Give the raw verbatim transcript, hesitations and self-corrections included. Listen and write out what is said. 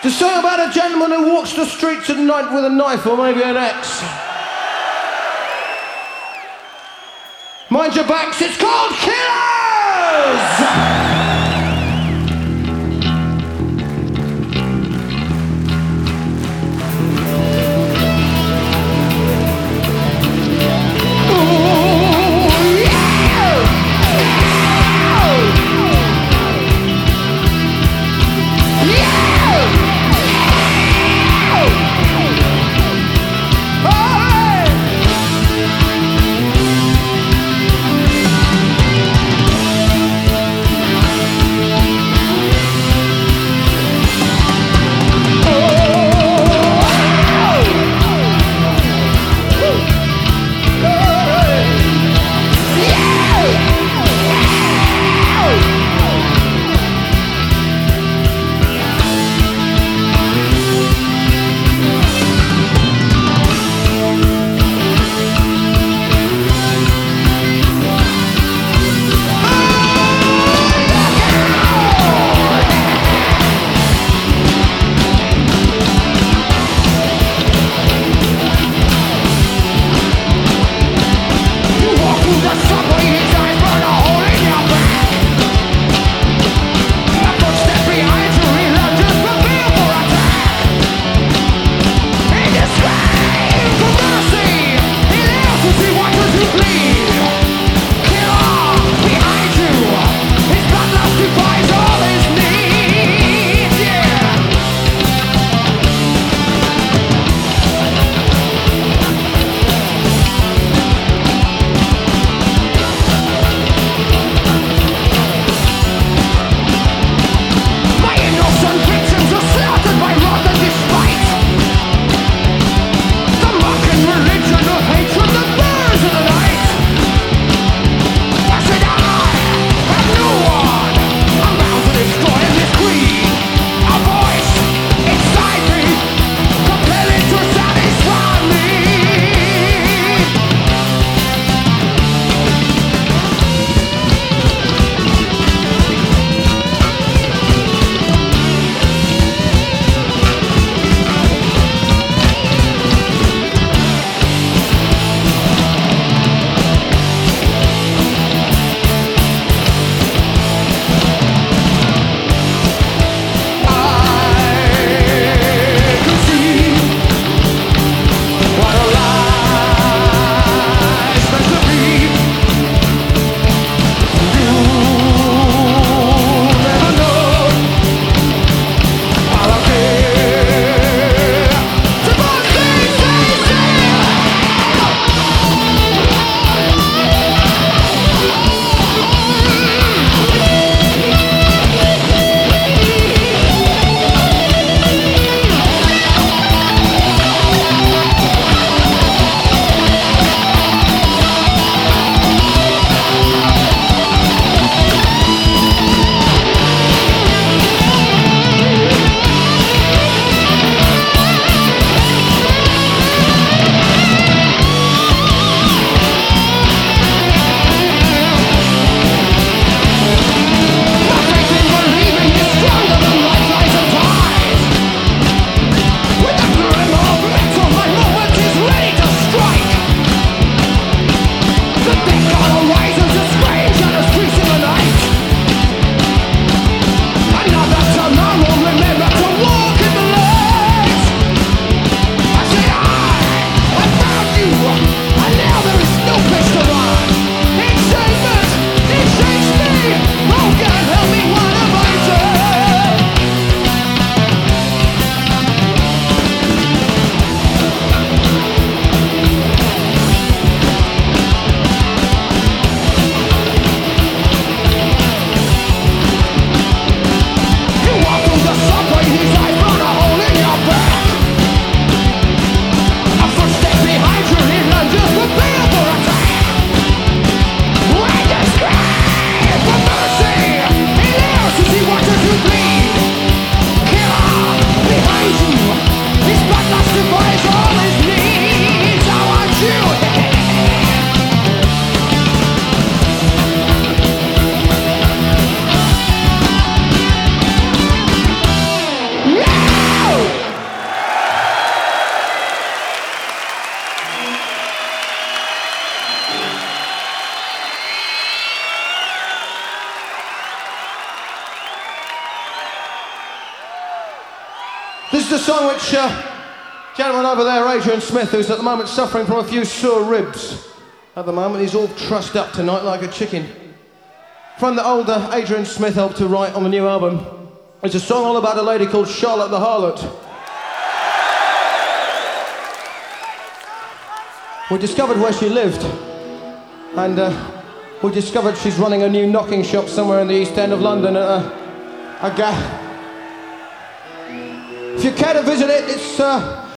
To sing about a gentleman who walks the streets at night with a knife or maybe an axe. Mind your backs, it's called Killers! This is a song which, uh, gentleman over there, Adrian Smith, who's at the moment suffering from a few sore ribs. At the moment, he's all trussed up tonight like a chicken. From the older Adrian Smith helped to write on the new album. It's a song all about a lady called Charlotte the Harlot. We discovered where she lived, and uh, we discovered she's running a new knocking shop somewhere in the East End of London at a, a ga- If you care to visit it, it's uh,